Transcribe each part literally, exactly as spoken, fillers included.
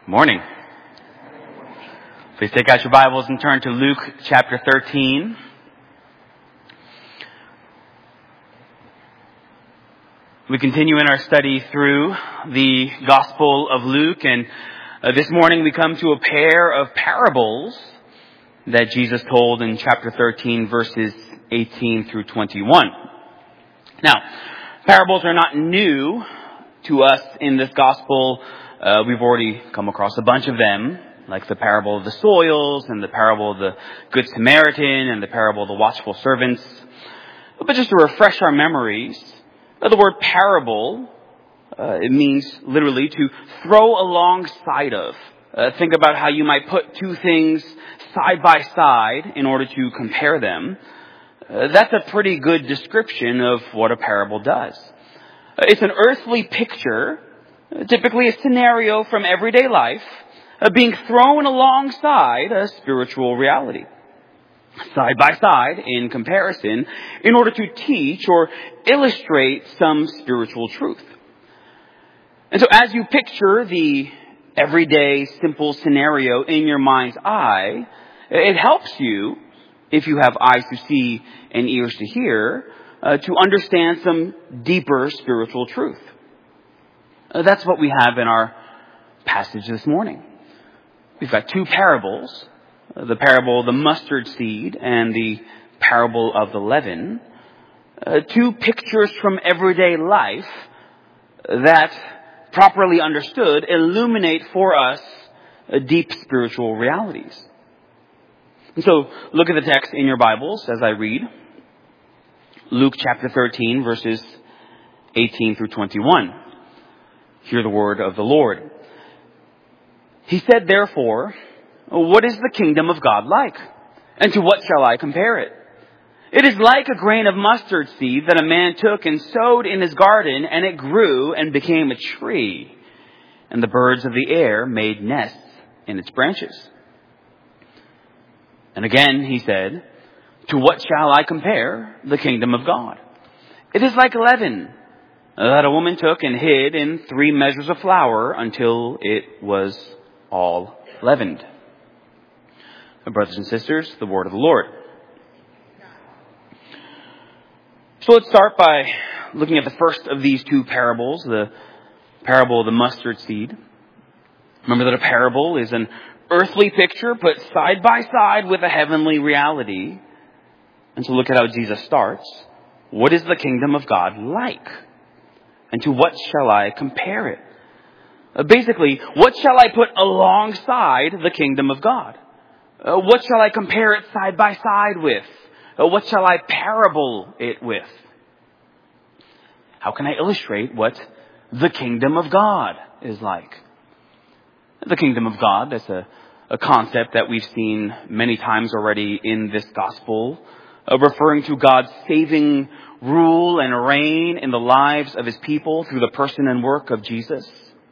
Morning. Please take out your Bibles and turn to Luke chapter thirteen. We continue in our study through the Gospel of Luke, and uh, this morning we come to a pair of parables that Jesus told in chapter thirteen, verses eighteen through twenty-one. Now, parables are not new to us in this Gospel. Uh, we've already come across a bunch of them, like the parable of the soils and the parable of the Good Samaritan and the parable of the watchful servants. But just to refresh our memories, the word parable, uh, it means literally to throw alongside of. Uh, think about how you might put two things side by side in order to compare them. Uh, that's a pretty good description of what a parable does. Uh, it's an earthly picture, typically a scenario from everyday life, uh, being thrown alongside a spiritual reality, side by side in comparison, in order to teach or illustrate some spiritual truth. And so as you picture the everyday simple scenario in your mind's eye, it helps you, if you have eyes to see and ears to hear, uh, to understand some deeper spiritual truth. Uh, that's what we have in our passage this morning. We've got two parables, uh, the parable of the mustard seed and the parable of the leaven, uh, two pictures from everyday life that, properly understood, illuminate for us uh, deep spiritual realities. And so, look at the text in your Bibles as I read. Luke chapter thirteen, verses eighteen through twenty-one. Hear the word of the Lord. He said, therefore, what is the kingdom of God like? And to what shall I compare it? It is like a grain of mustard seed that a man took and sowed in his garden, and it grew and became a tree. And the birds of the air made nests in its branches. And again he said, to what shall I compare the kingdom of God? It is like leaven that a woman took and hid in three measures of flour until it was all leavened. Brothers and sisters, the word of the Lord. So let's start by looking at the first of these two parables, the parable of the mustard seed. Remember that a parable is an earthly picture put side by side with a heavenly reality. And so look at how Jesus starts. What is the kingdom of God like? And to what shall I compare it? Uh, basically, what shall I put alongside the kingdom of God? Uh, what shall I compare it side by side with? Uh, what shall I parable it with? How can I illustrate what the kingdom of God is like? The kingdom of God, that's a, a concept that we've seen many times already in this gospel, uh, referring to God's saving rule and reign in the lives of his people through the person and work of Jesus.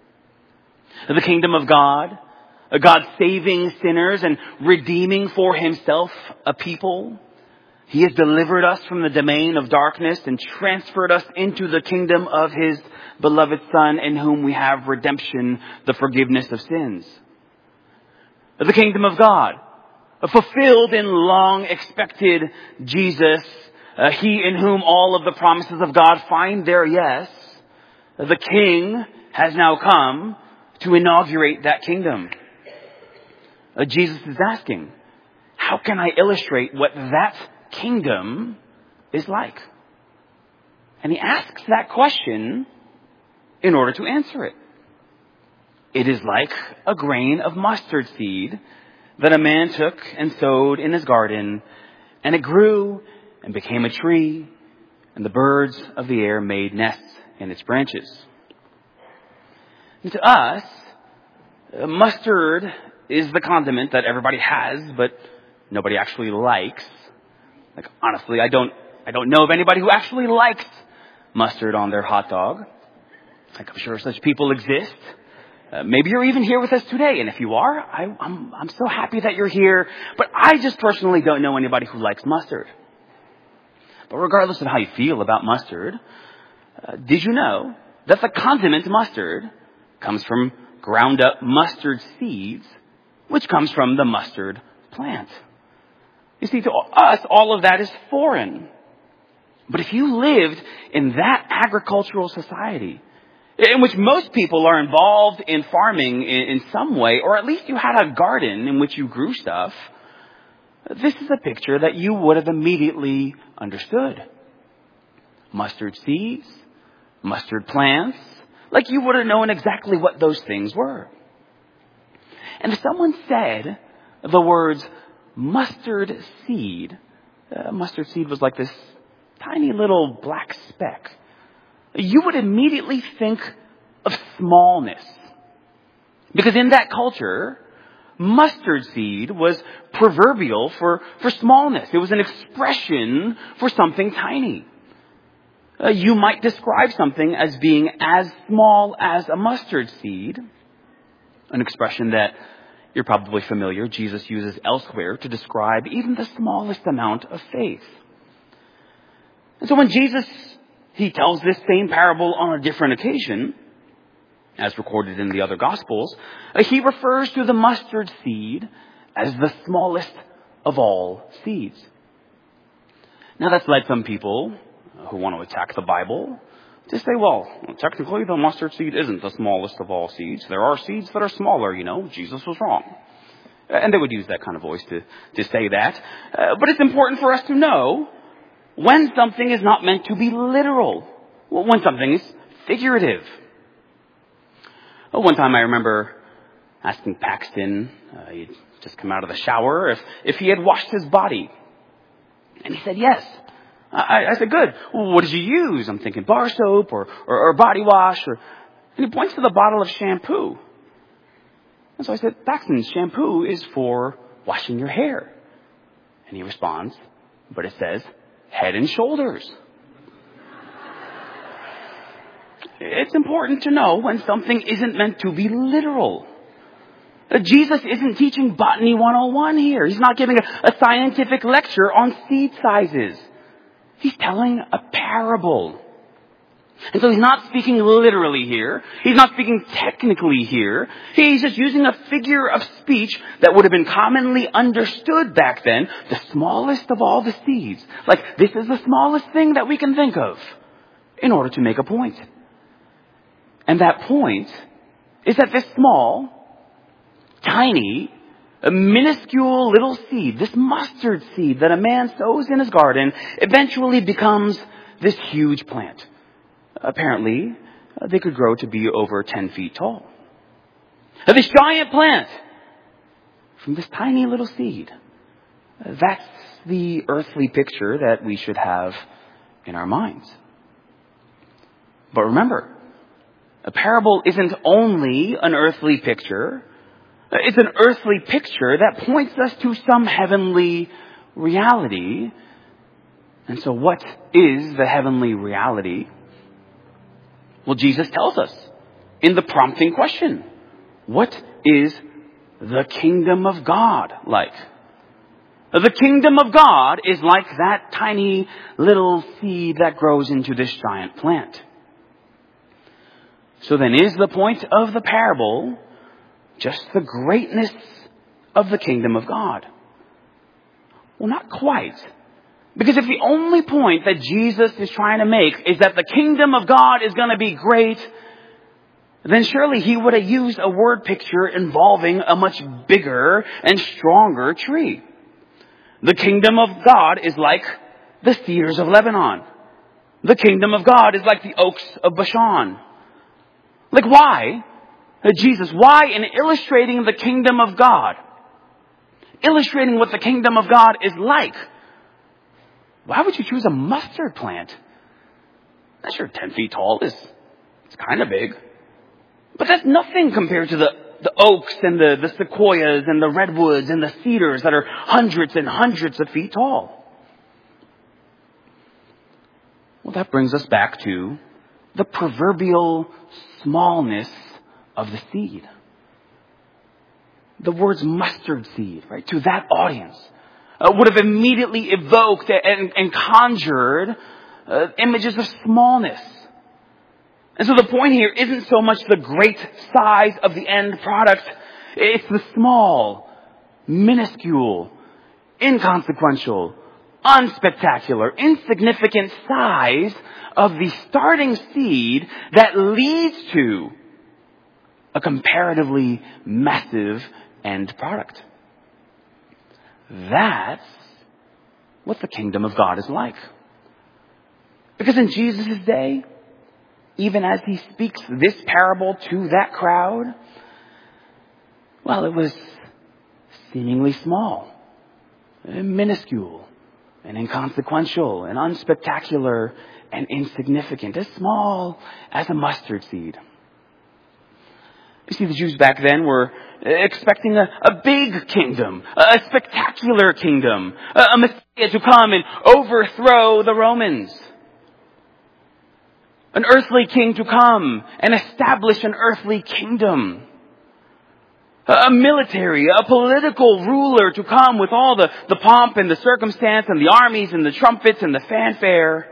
The kingdom of God, a God saving sinners and redeeming for himself a people. He has delivered us from the domain of darkness and transferred us into the kingdom of his beloved Son, in whom we have redemption, the forgiveness of sins. The kingdom of God, fulfilled in long expected Jesus, Uh, he in whom all of the promises of God find their yes. The King has now come to inaugurate that kingdom. Uh, Jesus is asking, how can I illustrate what that kingdom is like? And he asks that question in order to answer it. It is like a grain of mustard seed that a man took and sowed in his garden, and it grew and became a tree, and the birds of the air made nests in its branches. And to us, mustard is the condiment that everybody has, but nobody actually likes. Like, honestly, I don't, I don't know of anybody who actually likes mustard on their hot dog. Like, I'm sure such people exist. Uh, maybe you're even here with us today, and if you are, I, I'm, I'm so happy that you're here. But I just personally don't know anybody who likes mustard. But regardless of how you feel about mustard, uh, did you know that the condiment mustard comes from ground up mustard seeds, which comes from the mustard plant. You see, to us, all of that is foreign. But if you lived in that agricultural society, in which most people are involved in farming in, in some way, or at least you had a garden in which you grew stuff, this is a picture that you would have immediately understood. Mustard seeds, mustard plants, like you would have known exactly what those things were. And if someone said the words mustard seed, uh, mustard seed was like this tiny little black speck, you would immediately think of smallness. Because in that culture, mustard seed was proverbial for, for smallness. It was an expression for something tiny. Uh, you might describe something as being as small as a mustard seed, an expression that you're probably familiar Jesus uses elsewhere to describe even the smallest amount of faith. And so when Jesus, he tells this same parable on a different occasion, as recorded in the other Gospels, he refers to the mustard seed as the smallest of all seeds. Now that's led some people who want to attack the Bible to say, well, technically the mustard seed isn't the smallest of all seeds. There are seeds that are smaller, you know. Jesus was wrong. And they would use that kind of voice to, to say that. Uh, but it's important for us to know when something is not meant to be literal, when something is figurative. One time I remember asking Paxton, uh, he'd just come out of the shower, if, if he had washed his body. And he said, yes. I, I said, good. Well, what did you use? I'm thinking bar soap or, or, or body wash. Or, and he points to the bottle of shampoo. And so I said, Paxton, shampoo is for washing your hair. And he responds, but it says Head and Shoulders. It's important to know when something isn't meant to be literal. Jesus isn't teaching Botany one oh one here. He's not giving a, a scientific lecture on seed sizes. He's telling a parable. And so he's not speaking literally here. He's not speaking technically here. He's just using a figure of speech that would have been commonly understood back then. The smallest of all the seeds. Like, this is the smallest thing that we can think of in order to make a point. And that point is that this small, tiny, a minuscule little seed, this mustard seed that a man sows in his garden, eventually becomes this huge plant. Apparently, uh, they could grow to be over ten feet tall. Now, this giant plant, from this tiny little seed, uh, that's the earthly picture that we should have in our minds. But remember, a parable isn't only an earthly picture. It's an earthly picture that points us to some heavenly reality. And so what is the heavenly reality? Well, Jesus tells us in the prompting question. What is the kingdom of God like? The kingdom of God is like that tiny little seed that grows into this giant plant. So then, is the point of the parable just the greatness of the kingdom of God? Well, not quite. Because if the only point that Jesus is trying to make is that the kingdom of God is going to be great, then surely he would have used a word picture involving a much bigger and stronger tree. The kingdom of God is like the cedars of Lebanon. The kingdom of God is like the oaks of Bashan. Like, why, Jesus, why in illustrating the kingdom of God, illustrating what the kingdom of God is like, why would you choose a mustard plant? That's sure ten feet tall. Is It's kind of big. But that's nothing compared to the, the oaks and the, the sequoias and the redwoods and the cedars that are hundreds and hundreds of feet tall. Well, that brings us back to the proverbial smallness of the seed. The words mustard seed, right, to that audience uh, would have immediately evoked and, and conjured uh, images of smallness. And so the point here isn't so much the great size of the end product. It's the small, minuscule, inconsequential, unspectacular, insignificant size of the starting seed that leads to a comparatively massive end product. That's what the kingdom of God is like. Because in Jesus' day, even as he speaks this parable to that crowd, well, it was seemingly small, and minuscule, and inconsequential, and unspectacular, and insignificant, as small as a mustard seed. You see, the Jews back then were expecting a, a big kingdom, a spectacular kingdom, a, a Messiah to come and overthrow the Romans. An earthly king to come and establish an earthly kingdom. A, a military, a political ruler to come with all the, the pomp and the circumstance and the armies and the trumpets and the fanfare.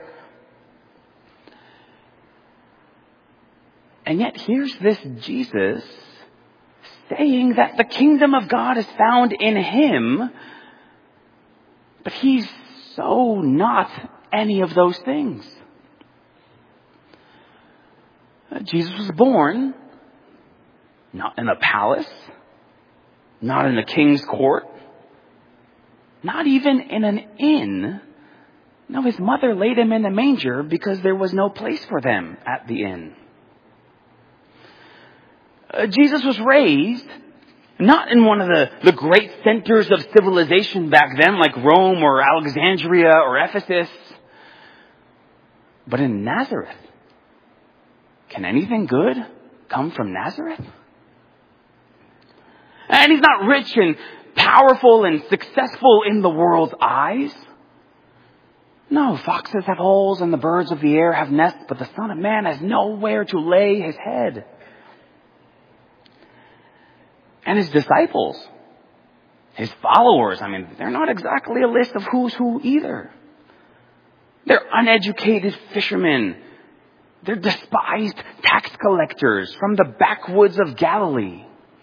And yet here's this Jesus saying that the kingdom of God is found in him, but he's so not any of those things. Jesus was born not in a palace, not in a king's court, not even in an inn. No, his mother laid him in a manger because there was no place for them at the inn. Uh, Jesus was raised not in one of the, the great centers of civilization back then, like Rome or Alexandria or Ephesus, but in Nazareth. Can anything good come from Nazareth? And he's not rich and powerful and successful in the world's eyes. No, foxes have holes and the birds of the air have nests, but the Son of Man has nowhere to lay his head. And his disciples, his followers, I mean, they're not exactly a list of who's who either. They're uneducated fishermen. They're despised tax collectors from the backwoods of Galilee.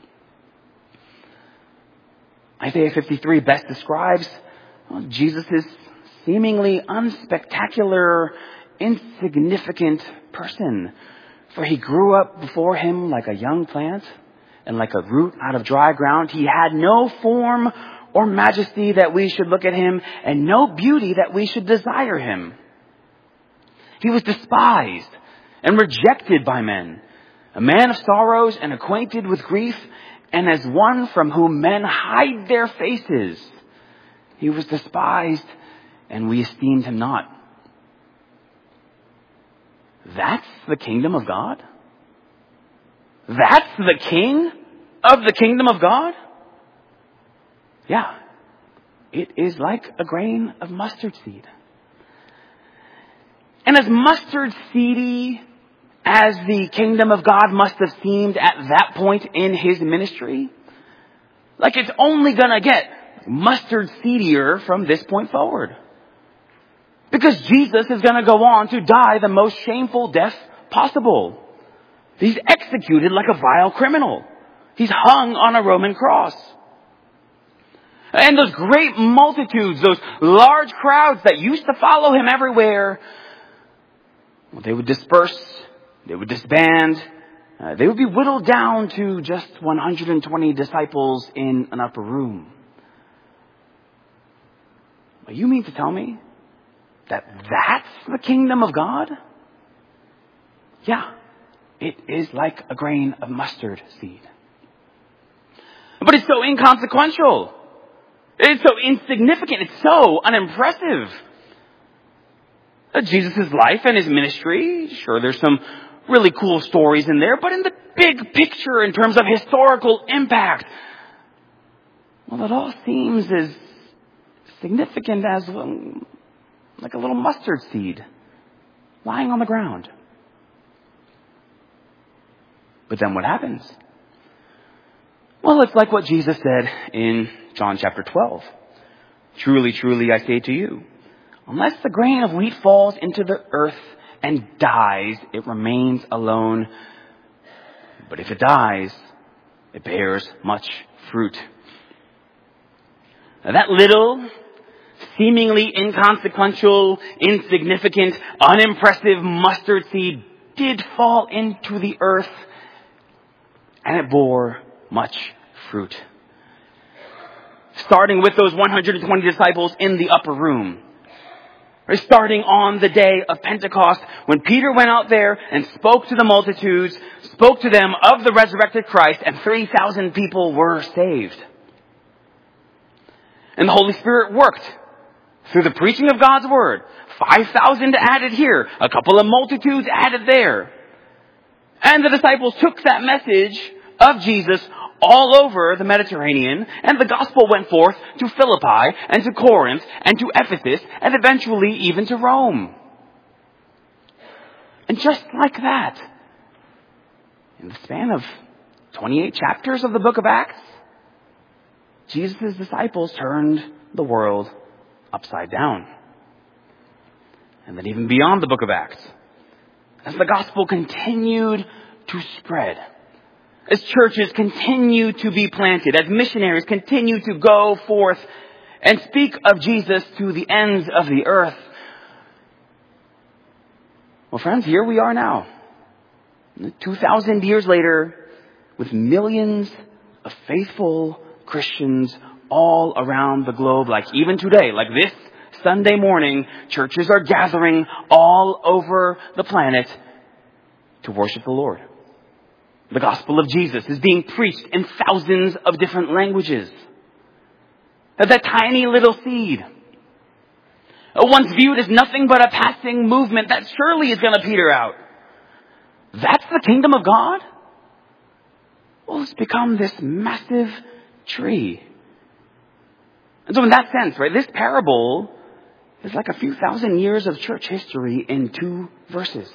Isaiah fifty-three best describes well, Jesus' seemingly unspectacular, insignificant person. For he grew up before him like a young plant and like a root out of dry ground. He had no form or majesty that we should look at him, and no beauty that we should desire him. He was despised and rejected by men, a man of sorrows and acquainted with grief, and as one from whom men hide their faces. He was despised, and we esteemed him not. That's the kingdom of God? That's the king of the kingdom of God? Yeah, it is like a grain of mustard seed. And as mustard seedy as the kingdom of God must have seemed at that point in his ministry, like it's only going to get mustard seedier from this point forward. Because Jesus is going to go on to die the most shameful death possible. He's executed like a vile criminal. He's hung on a Roman cross. And those great multitudes, those large crowds that used to follow him everywhere, well, they would disperse, they would disband, uh, they would be whittled down to just one hundred twenty disciples in an upper room. But you mean to tell me that that's the kingdom of God? Yeah, it is like a grain of mustard seed. But it's so inconsequential. It's so insignificant. It's so unimpressive. Jesus' life and his ministry, sure, there's some really cool stories in there, but in the big picture, in terms of historical impact, well, it all seems as significant as um, like a little mustard seed lying on the ground. But then what happens? Well, it's like what Jesus said in John chapter twelve. Truly, truly, I say to you, unless the grain of wheat falls into the earth and dies, it remains alone. But if it dies, it bears much fruit. Now, that little, seemingly inconsequential, insignificant, unimpressive mustard seed did fall into the earth, and it bore much fruit. Starting with those one hundred twenty disciples in the upper room. Or starting on the day of Pentecost, when Peter went out there and spoke to the multitudes, spoke to them of the resurrected Christ, and three thousand people were saved. And the Holy Spirit worked through the preaching of God's Word. five thousand added here, a couple of multitudes added there. And the disciples took that message of Jesus all over the Mediterranean, and the gospel went forth to Philippi and to Corinth and to Ephesus and eventually even to Rome. And just like that, in the span of twenty-eight chapters of the book of Acts, Jesus' disciples turned the world upside down. And then even beyond the book of Acts, as the gospel continued to spread, as churches continue to be planted, as missionaries continue to go forth and speak of Jesus to the ends of the earth. Well, friends, here we are now, two thousand years later, with millions of faithful Christians all around the globe, like even today, like this Sunday morning, churches are gathering all over the planet to worship the Lord. The gospel of Jesus is being preached in thousands of different languages. That, that tiny little seed, once viewed as nothing but a passing movement that surely is going to peter out. That's the kingdom of God? Well, it's become this massive tree. And so in that sense, right, this parable is like a few thousand years of church history in two verses.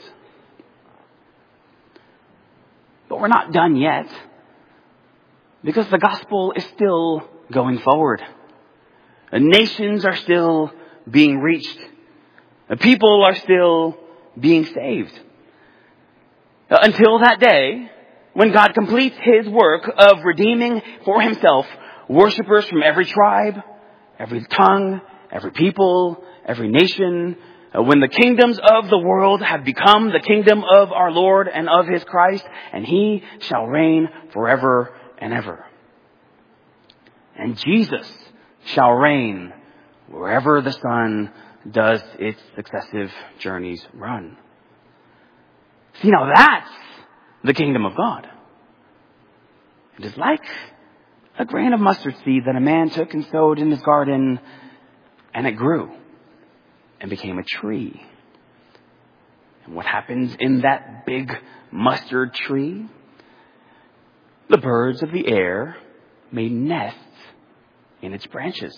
But we're not done yet, because the gospel is still going forward. The nations are still being reached. The people are still being saved. Until that day, when God completes His work of redeeming for Himself worshipers from every tribe, every tongue, every people, every nation, when the kingdoms of the world have become the kingdom of our Lord and of His Christ, and He shall reign forever and ever. And Jesus shall reign wherever the sun does its successive journeys run. See, now that's the kingdom of God. It is like a grain of mustard seed that a man took and sowed in his garden, and it grew and became a tree. And what happens in that big mustard tree? The birds of the air made nests in its branches.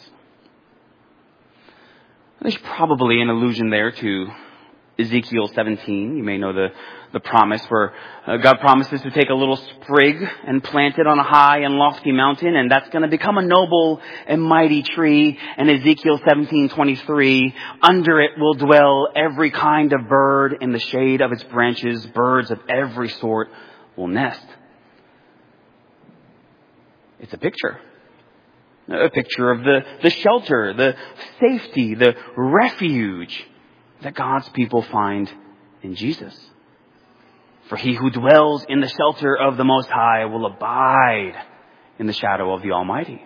There's probably an allusion there to Ezekiel seventeen. You may know the, the promise where uh, God promises to take a little sprig and plant it on a high and lofty mountain, and that's going to become a noble and mighty tree. And Ezekiel seventeen twenty-three, under it will dwell every kind of bird in the shade of its branches. Birds of every sort will nest. It's a picture. A picture of the, the shelter, the safety, the refuge that God's people find in Jesus. For he who dwells in the shelter of the Most High will abide in the shadow of the Almighty.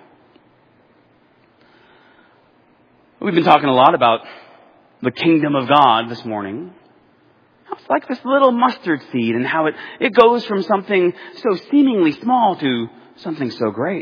We've been talking a lot about the kingdom of God this morning. It's like this little mustard seed and how it, it goes from something so seemingly small to something so great.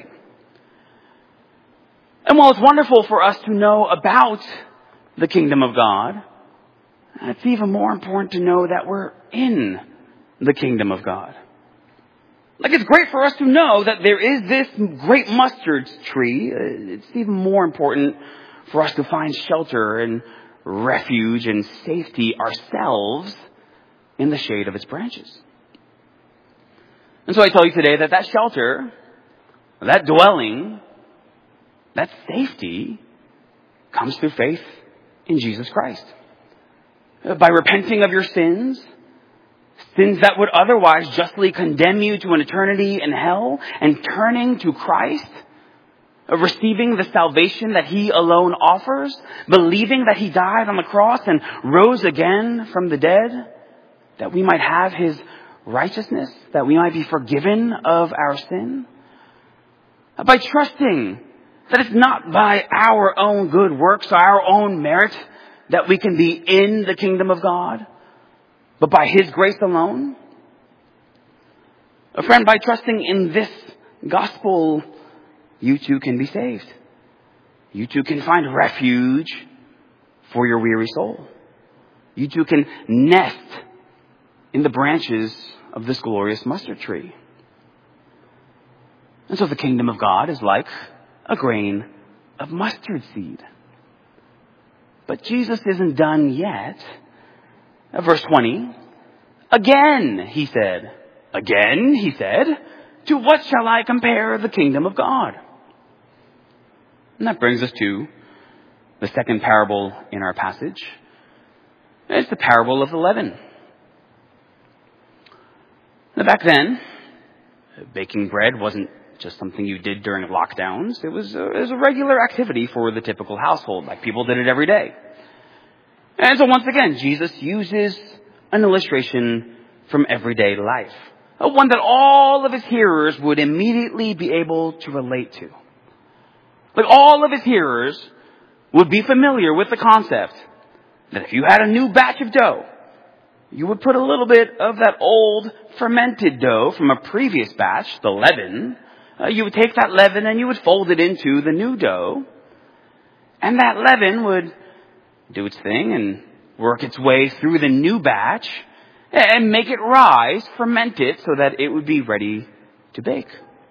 And while it's wonderful for us to know about the kingdom of God, it's even more important to know that we're in the kingdom of God. Like, it's great for us to know that there is this great mustard tree. It's even more important for us to find shelter and refuge and safety ourselves in the shade of its branches. And so I tell you today that that shelter, that dwelling, that safety comes through faith in Jesus Christ. by repenting of your sins, sins that would otherwise justly condemn you to an eternity in hell, and turning to Christ, receiving the salvation that He alone offers, believing that He died on the cross and rose again from the dead, that we might have His righteousness, that we might be forgiven of our sin. By trusting that it's not by our own good works, our own merit, that we can be in the kingdom of God, but by His grace alone. A friend, by trusting in this gospel, you too can be saved. You too can find refuge for your weary soul. You too can nest in the branches of this glorious mustard tree. And so the kingdom of God is like a grain of mustard seed. But Jesus isn't done yet. Verse twenty, again, He said, again, He said, to what shall I compare the kingdom of God? And that brings us to the second parable in our passage. It's the parable of the leaven. Now, back then, baking bread wasn't just something you did during lockdowns. It was, a, it was a regular activity for the typical household, like people did it every day. And so once again, Jesus uses an illustration from everyday life, one that all of His hearers would immediately be able to relate to. Like all of His hearers would be familiar with the concept that if you had a new batch of dough, you would put a little bit of that old fermented dough from a previous batch, the leaven. Uh, you would take that leaven and you would fold it into the new dough. And that leaven would do its thing and work its way through the new batch and make it rise, ferment it so that it would be ready to bake.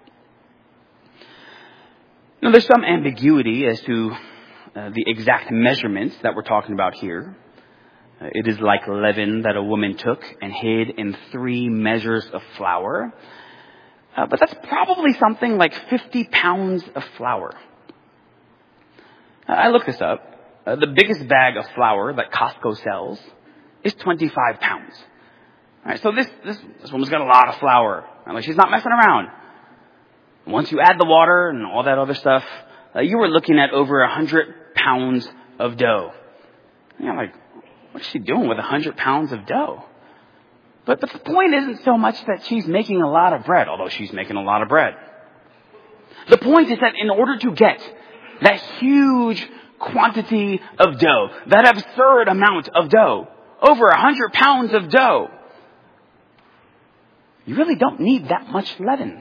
Now, there's some ambiguity as to uh, the exact measurements that we're talking about here. Uh, it is like leaven that a woman took and hid in three measures of flour. Uh, but that's probably something like fifty pounds of flour. Uh, I looked this up. Uh, the biggest bag of flour that Costco sells is twenty-five pounds. All right, so this, this, this woman's got a lot of flour. Like, she's not messing around. Once you add the water and all that other stuff, uh, you were looking at over one hundred pounds of dough. And you're like, what is she doing with one hundred pounds of dough? But, but the point isn't so much that she's making a lot of bread, although she's making a lot of bread. The point is that in order to get that huge quantity of dough, that absurd amount of dough, over one hundred pounds of dough, you really don't need that much leaven.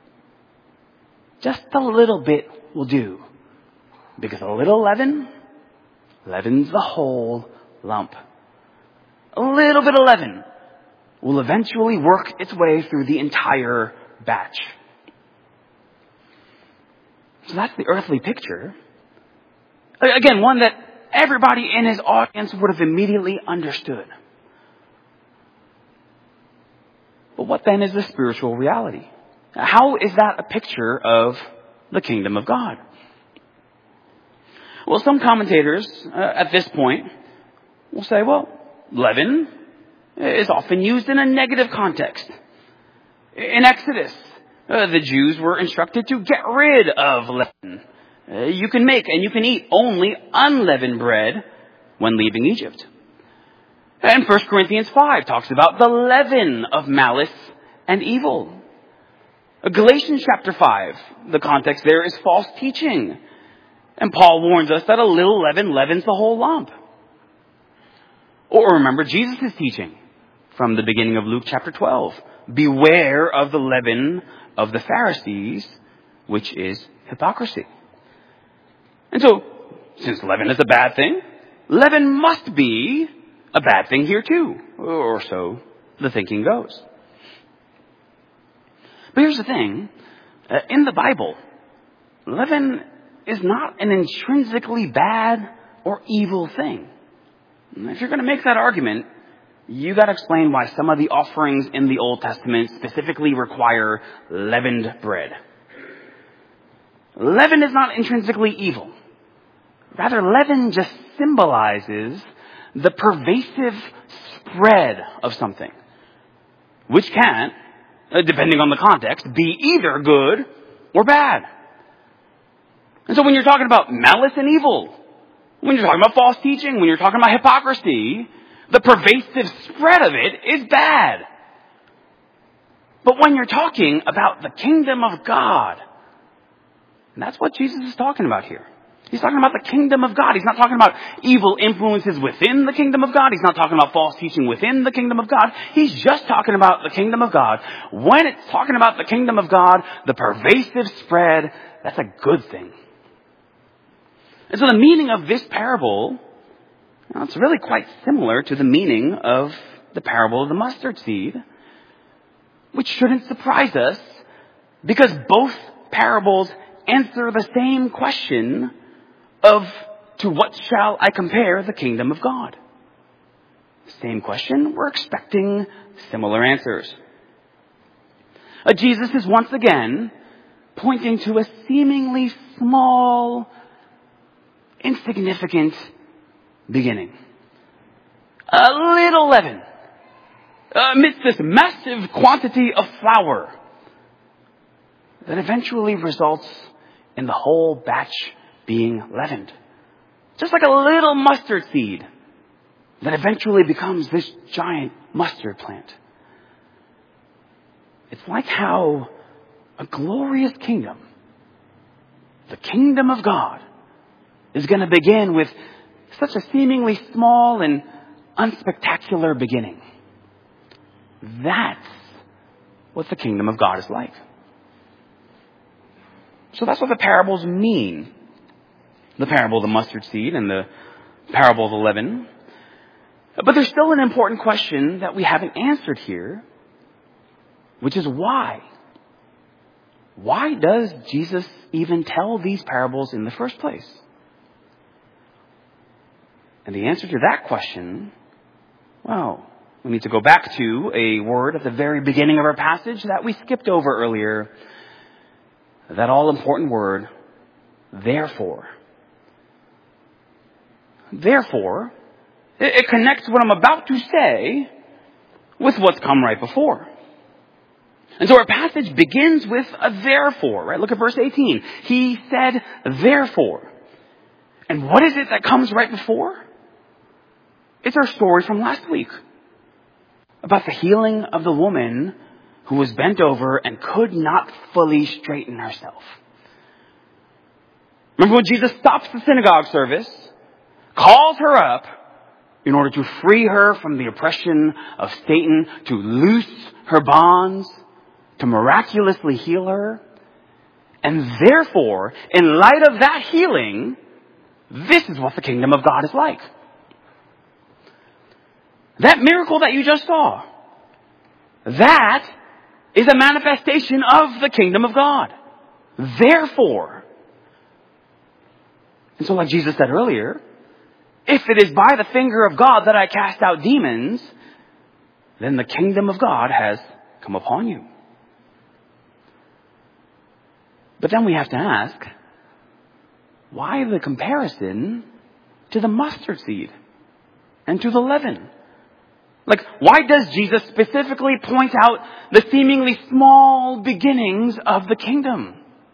Just a little bit will do. Because a little leaven leavens the whole lump. A little bit of leaven will eventually work its way through the entire batch. So that's the earthly picture. Again, one that everybody in His audience would have immediately understood. But what then is the spiritual reality? How is that a picture of the kingdom of God? Well, some commentators uh, at this point will say, well, leaven is often used in a negative context. In Exodus, uh, the Jews were instructed to get rid of leaven. Uh, you can make and you can eat only unleavened bread when leaving Egypt. And First Corinthians five talks about the leaven of malice and evil. Galatians chapter five, the context there is false teaching. And Paul warns us that a little leaven leavens the whole lump. Or remember Jesus' teaching from the beginning of Luke chapter twelve. Beware of the leaven of the Pharisees, which is hypocrisy. And so, since leaven is a bad thing, leaven must be a bad thing here too. Or so the thinking goes. But here's the thing. Uh, in the Bible, leaven is not an intrinsically bad or evil thing. If you're going to make that argument, you got to explain why some of the offerings in the Old Testament specifically require leavened bread. Leaven is not intrinsically evil. Rather, leaven just symbolizes the pervasive spread of something, which can, depending on the context, be either good or bad. And so when you're talking about malice and evil, when you're talking about false teaching, when you're talking about hypocrisy, the pervasive spread of it is bad. But when you're talking about the kingdom of God, and that's what Jesus is talking about here. He's talking about the kingdom of God. He's not talking about evil influences within the kingdom of God. He's not talking about false teaching within the kingdom of God. He's just talking about the kingdom of God. When it's talking about the kingdom of God, the pervasive spread, that's a good thing. And so the meaning of this parable, well, it's really quite similar to the meaning of the parable of the mustard seed, which shouldn't surprise us because both parables answer the same question of, to what shall I compare the kingdom of God? Same question, we're expecting similar answers. Uh, Jesus is once again pointing to a seemingly small, insignificant beginning. A little leaven amidst this massive quantity of flour that eventually results in the whole batch being leavened. Just like a little mustard seed that eventually becomes this giant mustard plant. It's like how a glorious kingdom, the kingdom of God, is going to begin with such a seemingly small and unspectacular beginning. That's what the kingdom of God is like. So that's what the parables mean. The parable of the mustard seed and the parable of the leaven. But there's still an important question that we haven't answered here, which is why? Why does Jesus even tell these parables in the first place? And the answer to that question, well, we need to go back to a word at the very beginning of our passage that we skipped over earlier. That all-important word, therefore. Therefore, it connects what I'm about to say with what's come right before. And so our passage begins with a therefore, right? Look at verse eighteen. He said, therefore. And what is it that comes right before? It's our story from last week about the healing of the woman who was bent over and could not fully straighten herself. Remember when Jesus stops the synagogue service, calls her up in order to free her from the oppression of Satan, to loose her bonds, to miraculously heal her. And therefore, in light of that healing, this is what the kingdom of God is like. That miracle that you just saw, that is a manifestation of the kingdom of God. Therefore. And so like Jesus said earlier, if it is by the finger of God that I cast out demons, then the kingdom of God has come upon you. But then we have to ask, why the comparison to the mustard seed and to the leaven? Like, why does Jesus specifically point out the seemingly small beginnings of the kingdom?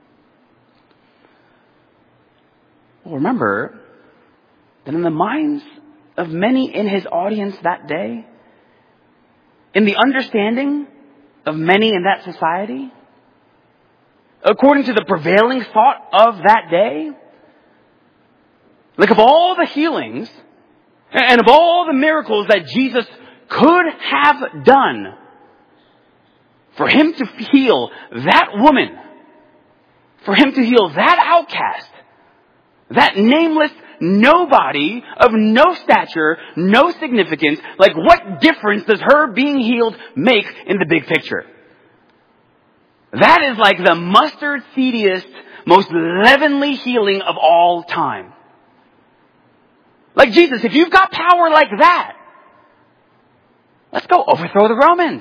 Well, remember that in the minds of many in his audience that day, in the understanding of many in that society, according to the prevailing thought of that day, like of all the healings and of all the miracles that Jesus could have done, for him to heal that woman, for him to heal that outcast, that nameless nobody of no stature, no significance, like what difference does her being healed make in the big picture? That is like the mustard seediest, most leavenly healing of all time. Like Jesus, if you've got power like that, let's go overthrow the Romans.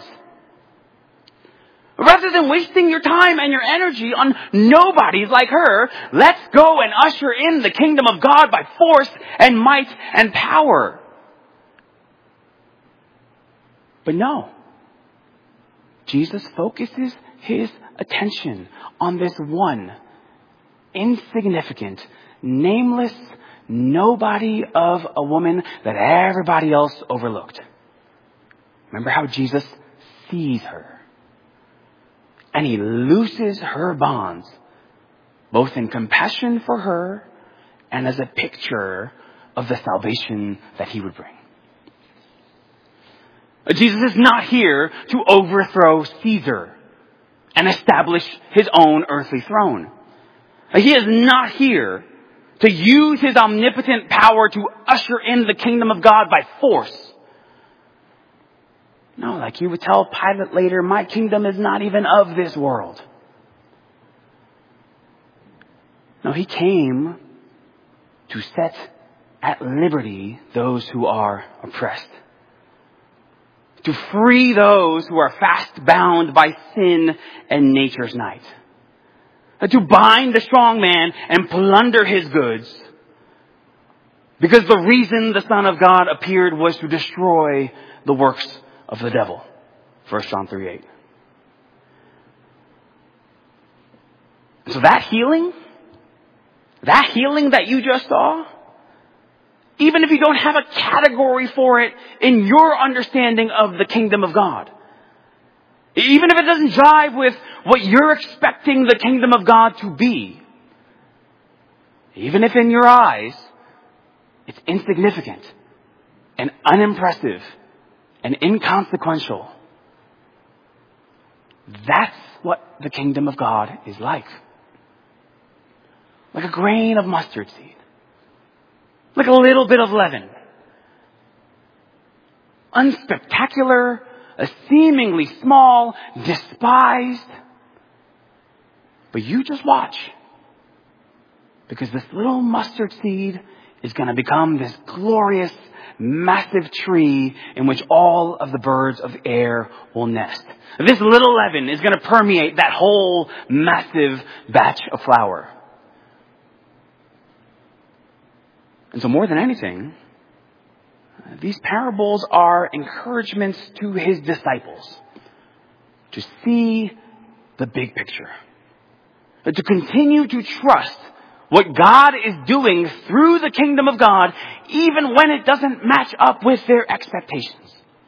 Rather than wasting your time and your energy on nobodies like her, let's go and usher in the kingdom of God by force and might and power. But no. Jesus focuses his attention on this one insignificant, nameless nobody of a woman that everybody else overlooked. Remember how Jesus sees her. And he looses her bonds, both in compassion for her and as a picture of the salvation that he would bring. Jesus is not here to overthrow Caesar and establish his own earthly throne. He is not here to use his omnipotent power to usher in the kingdom of God by force. No, like he would tell Pilate later, my kingdom is not even of this world. No, he came to set at liberty those who are oppressed. To free those who are fast bound by sin and nature's night. To bind the strong man and plunder his goods. Because the reason the Son of God appeared was to destroy the works of the devil. First John three eight. So that healing, that healing that you just saw, even if you don't have a category for it in your understanding of the kingdom of God, even if it doesn't jive with what you're expecting the kingdom of God to be, even if in your eyes it's insignificant and unimpressive and inconsequential, that's what the kingdom of God is like. Like a grain of mustard seed. Like a little bit of leaven. Unspectacular, a seemingly small, despised. But you just watch. Because this little mustard seed is going to become this glorious, massive tree in which all of the birds of the air will nest. This little leaven is going to permeate that whole massive batch of flour. And so more than anything, these parables are encouragements to his disciples to see the big picture. To continue to trust what God is doing through the kingdom of God, even when it doesn't match up with their expectations.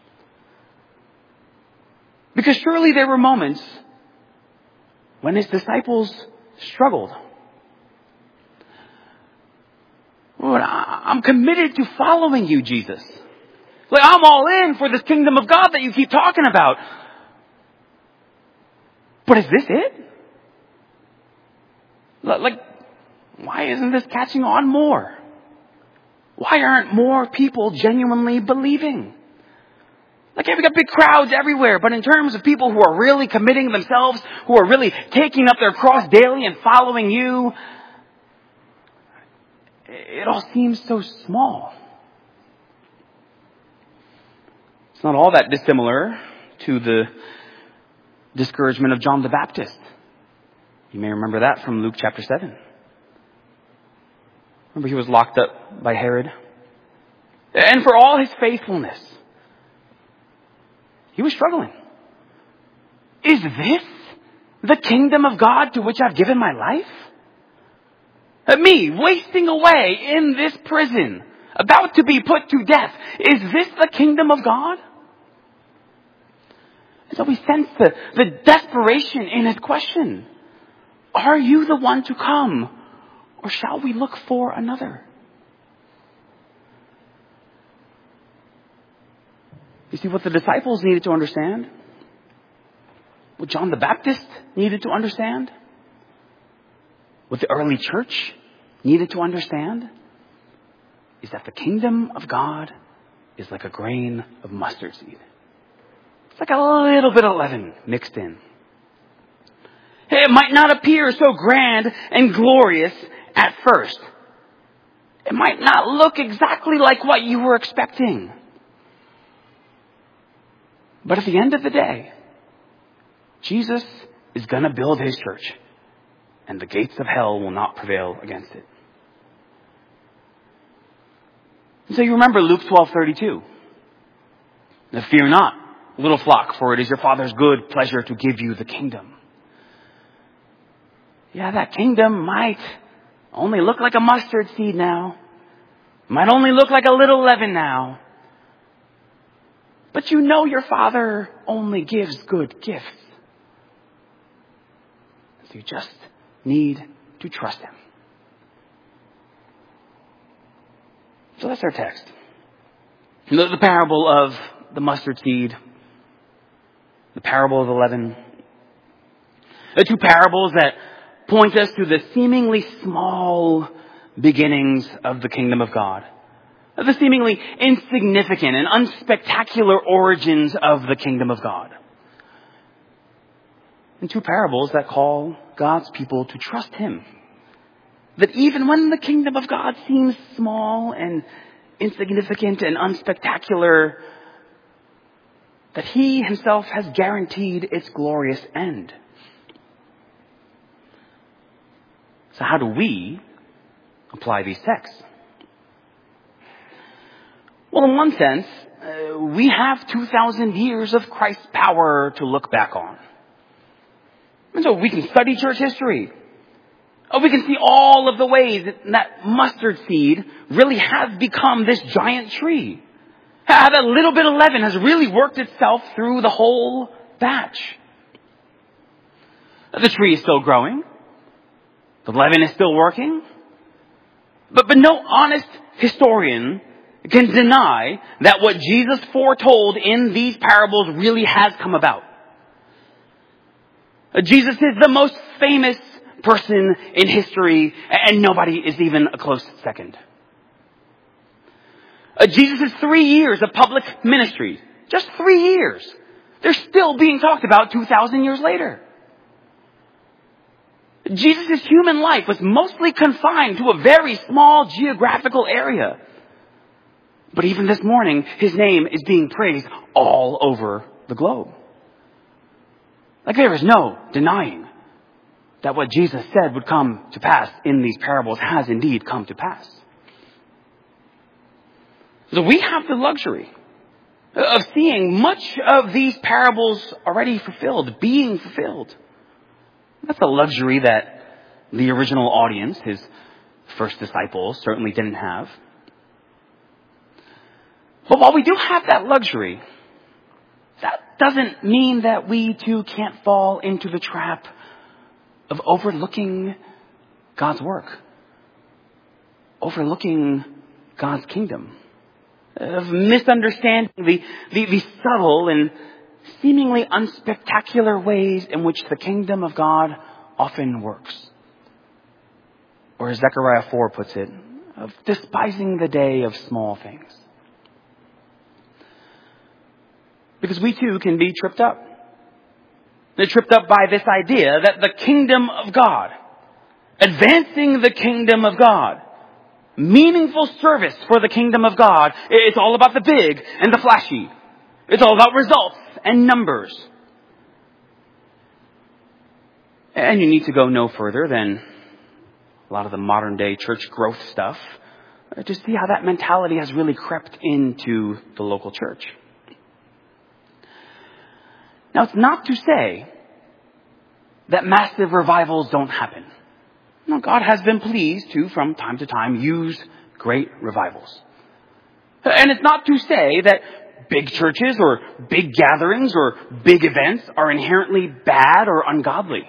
Because surely there were moments when his disciples struggled. Lord, I'm committed to following you, Jesus. Like, I'm all in for this kingdom of God that you keep talking about. But is this it? Like, why isn't this catching on more? Why aren't more people genuinely believing? Like, we've got big crowds everywhere, but in terms of people who are really committing themselves, who are really taking up their cross daily and following you, it all seems so small. It's not all that dissimilar to the discouragement of John the Baptist. You may remember that from Luke chapter seven. Remember, he was locked up by Herod. And for all his faithfulness, he was struggling. Is this the kingdom of God to which I've given my life? Me, wasting away in this prison, about to be put to death. Is this the kingdom of God? And so we sense the, the desperation in his question. Are you the one to come, or shall we look for another? You see, what the disciples needed to understand, what John the Baptist needed to understand, what the early church needed to understand, is that the kingdom of God is like a grain of mustard seed. It's like a little bit of leaven mixed in. It might not appear so grand and glorious at first. It might not look exactly like what you were expecting. But at the end of the day, Jesus is going to build his church, and the gates of hell will not prevail against it. And so you remember Luke twelve thirty-two. Now, fear not, little flock, for it is your Father's good pleasure to give you the kingdom. Yeah, that kingdom might only look like a mustard seed now. Might only look like a little leaven now. But you know your Father only gives good gifts. So you just need to trust Him. So that's our text. The, the parable of the mustard seed. The parable of the leaven. The two parables that point us to the seemingly small beginnings of the kingdom of God. The seemingly insignificant and unspectacular origins of the kingdom of God. And two parables that call God's people to trust Him. That even when the kingdom of God seems small and insignificant and unspectacular, that He Himself has guaranteed its glorious end. So how do we apply these texts? Well, in one sense, uh, we have two thousand years of Christ's power to look back on. And so we can study church history. Oh, we can see all of the ways that, that mustard seed really has become this giant tree. How that little bit of leaven has really worked itself through the whole batch. The tree is still growing. The leaven is still working. But, but no honest historian can deny that what Jesus foretold in these parables really has come about. Jesus is the most famous person in history, and nobody is even a close second. Jesus' three years of public ministry, just three years, they're still being talked about two thousand years later. Jesus' human life was mostly confined to a very small geographical area. But even this morning, His name is being praised all over the globe. Like there is no denying that what Jesus said would come to pass in these parables has indeed come to pass. So we have the luxury of seeing much of these parables already fulfilled, being fulfilled. That's a luxury that the original audience, His first disciples, certainly didn't have. But while we do have that luxury, that doesn't mean that we too can't fall into the trap of overlooking God's work, overlooking God's kingdom, of misunderstanding the, the, the subtle and seemingly unspectacular ways in which the kingdom of God often works. Or as Zechariah four puts it, of despising the day of small things. Because we too can be tripped up. They're tripped up by this idea that the kingdom of God, advancing the kingdom of God, meaningful service for the kingdom of God, it's all about the big and the flashy. It's all about results and numbers. And you need to go no further than a lot of the modern day church growth stuff to see how that mentality has really crept into the local church. Now, it's not to say that massive revivals don't happen. No, God has been pleased to, from time to time, use great revivals. And it's not to say that big churches or big gatherings or big events are inherently bad or ungodly.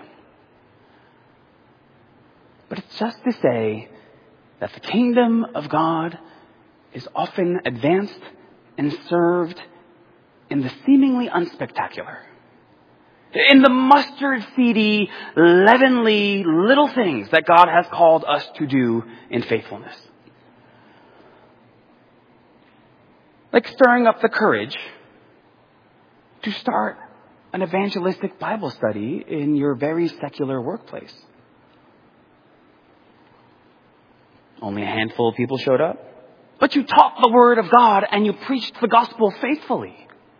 But it's just to say that the kingdom of God is often advanced and served in the seemingly unspectacular. In the mustard seedy, leavenly little things that God has called us to do in faithfulness. Like stirring up the courage to start an evangelistic Bible study in your very secular workplace. Only a handful of people showed up, but you taught the word of God and you preached the gospel faithfully.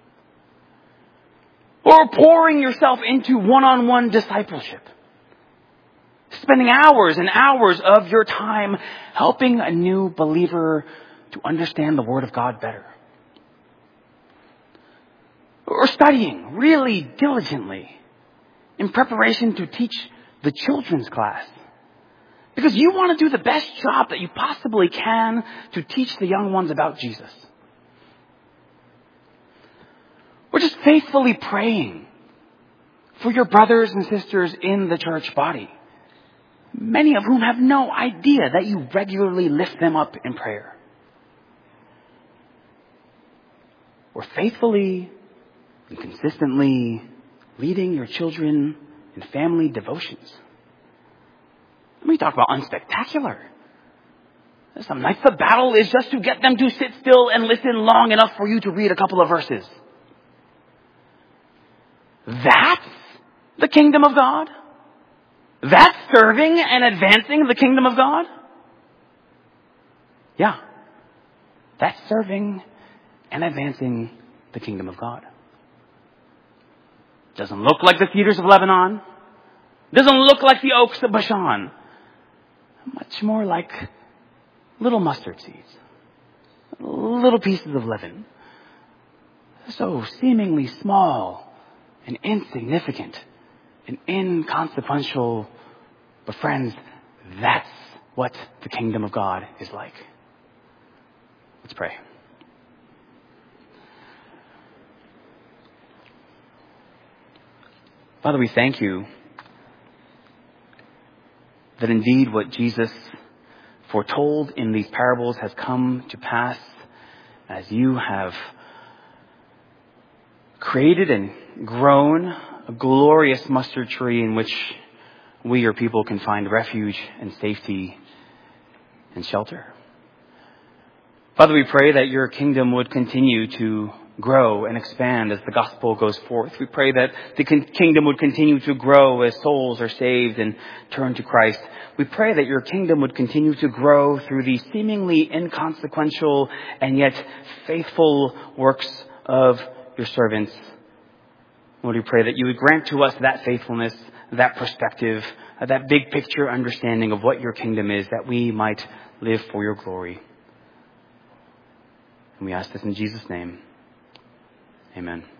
Or pouring yourself into one-on-one discipleship. Spending hours and hours of your time helping a new believer to understand the Word of God better. Or studying really diligently in preparation to teach the children's class. Because you want to do the best job that you possibly can to teach the young ones about Jesus. Or just faithfully praying for your brothers and sisters in the church body, many of whom have no idea that you regularly lift them up in prayer. Or faithfully and consistently leading your children in family devotions. Let me talk about unspectacular. Some nights the battle is just to get them to sit still and listen long enough for you to read a couple of verses. That's the kingdom of God? That's serving and advancing the kingdom of God? Yeah. That's serving and advancing the kingdom of God. Doesn't look like the cedars of Lebanon. Doesn't look like the oaks of Bashan. Much more like little mustard seeds. Little pieces of leaven. So seemingly small and insignificant and inconsequential. But friends, that's what the kingdom of God is like. Let's pray. Father, we thank you that indeed what Jesus foretold in these parables has come to pass as you have created and grown a glorious mustard tree in which we, your people, can find refuge and safety and shelter. Father, we pray that your kingdom would continue to grow and expand as the gospel goes forth. We pray that the kingdom would continue to grow as souls are saved and turn to Christ. We pray that your kingdom would continue to grow through the seemingly inconsequential and yet faithful works of your servants. Lord, we pray that you would grant to us that faithfulness, that perspective, that big picture understanding of what your kingdom is, that we might live for your glory. And we ask this in Jesus' name. Amen.